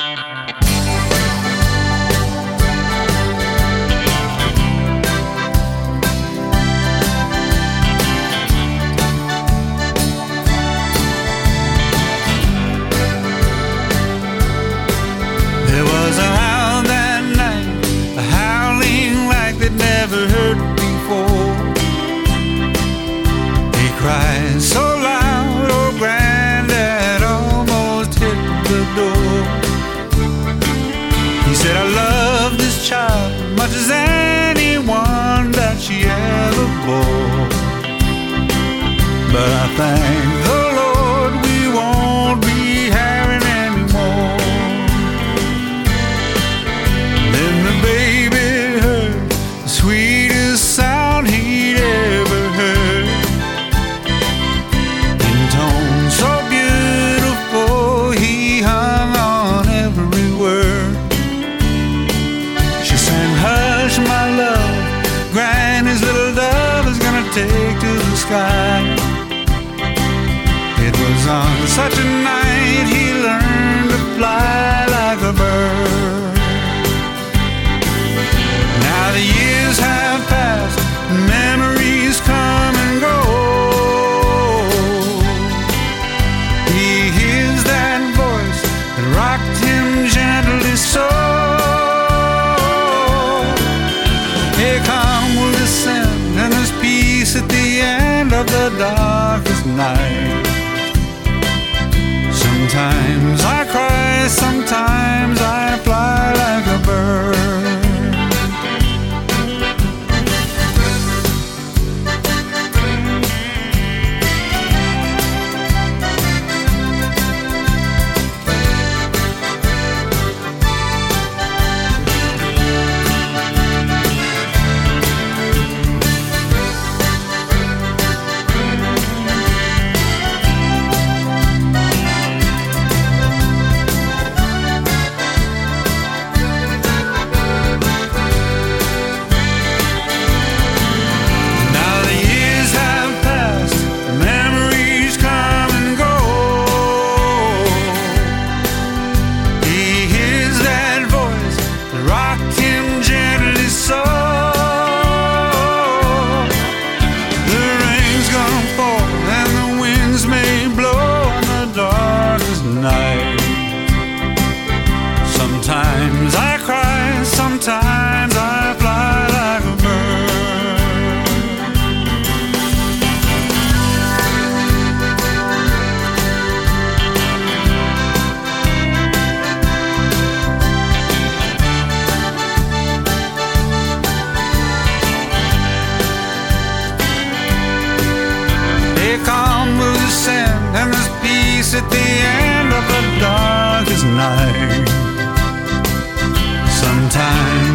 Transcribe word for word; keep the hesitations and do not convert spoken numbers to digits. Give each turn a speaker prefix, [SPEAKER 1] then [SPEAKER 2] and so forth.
[SPEAKER 1] So loud, oh granddad almost hit the door. He said, I love this child much as anyone that she ever bore, but I thank the Lord we won't be having any more. Then the baby heard the sweetest sound he'd ever heard, so beautiful he hung on every word. She sang, hush my love, Granny's little dove is gonna take to the sky. It was on such a night he learned to fly like a bird. Now the years have passed, memories come and go. Rocked him gently so. A calm will descend and there's peace at the end of the darkest night. Sometimes I cry, sometimes I fly like a bird. Sometimes I cry, sometimes I fly like a bird. A calm will descend and there's peace at the end of the darkest night. Sometimes